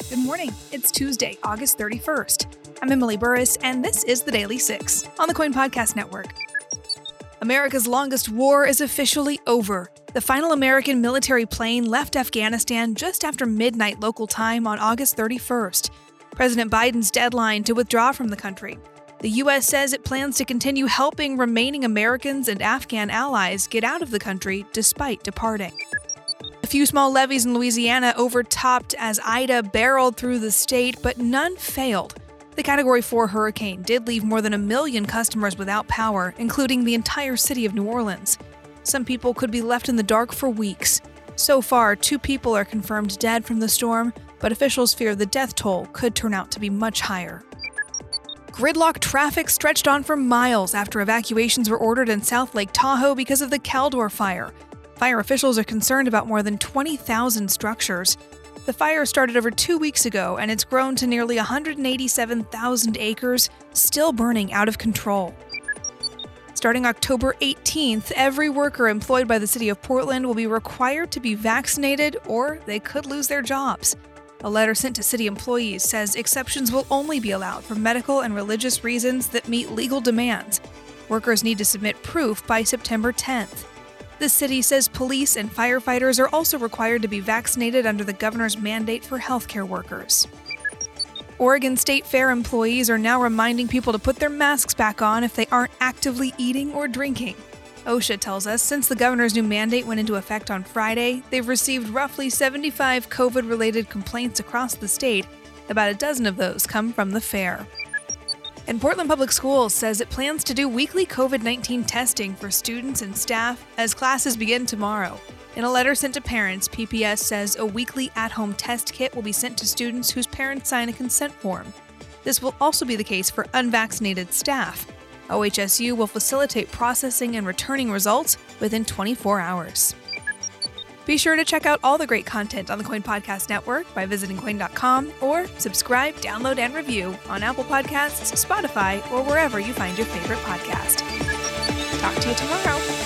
Good morning. It's Tuesday, August 31st. I'm Emily Burris, and this is the Daily Six on the Coin Podcast Network. America's longest war is officially over. The final American military plane left Afghanistan just after midnight local time on August 31st. President Biden's deadline to withdraw from the country. The U.S. says it plans to continue helping remaining Americans and Afghan allies get out of the country despite departing. A few small levees in Louisiana overtopped as Ida barreled through the state, but none failed. The Category 4 hurricane did leave more than 1 million customers without power, including the entire city of New Orleans. Some people could be left in the dark for weeks. So far, 2 people are confirmed dead from the storm, but officials fear the death toll could turn out to be much higher. Gridlock traffic stretched on for miles after evacuations were ordered in South Lake Tahoe because of the Caldor fire. Fire officials are concerned about more than 20,000 structures. The fire started over 2 weeks ago, and it's grown to nearly 187,000 acres, still burning out of control. Starting October 18th, every worker employed by the city of Portland will be required to be vaccinated, or they could lose their jobs. A letter sent to city employees says exceptions will only be allowed for medical and religious reasons that meet legal demands. Workers need to submit proof by September 10th. The city says police and firefighters are also required to be vaccinated under the governor's mandate for healthcare workers. Oregon State Fair employees are now reminding people to put their masks back on if they aren't actively eating or drinking. OSHA tells us since the governor's new mandate went into effect on Friday, they've received roughly 75 COVID-related complaints across the state. About a dozen of those come from the fair. And Portland Public Schools says it plans to do weekly COVID-19 testing for students and staff as classes begin tomorrow. In a letter sent to parents, PPS says a weekly at-home test kit will be sent to students whose parents sign a consent form. This will also be the case for unvaccinated staff. OHSU will facilitate processing and returning results within 24 hours. Be sure to check out all the great content on the Coin Podcast Network by visiting coin.com or subscribe, download, and review on Apple Podcasts, Spotify, or wherever you find your favorite podcast. Talk to you tomorrow.